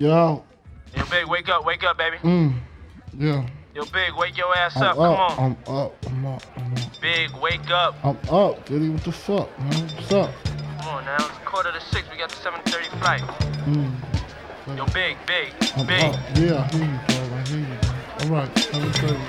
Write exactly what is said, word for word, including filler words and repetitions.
Yo. Yo, Big, wake up, wake up, baby. Mm. Yeah. Yo, Big, wake your ass I'm up. up. Come on. I'm up. I'm up. I'm up. Big, wake up. I'm up. Diddy, what the fuck, man? What's up? Come on now. It's quarter to six. We got the seven thirty flight. Mm. Yo, Big, Big, I'm Big. up. Yeah, I hear you, bro. I hear you. All right. seven thirty.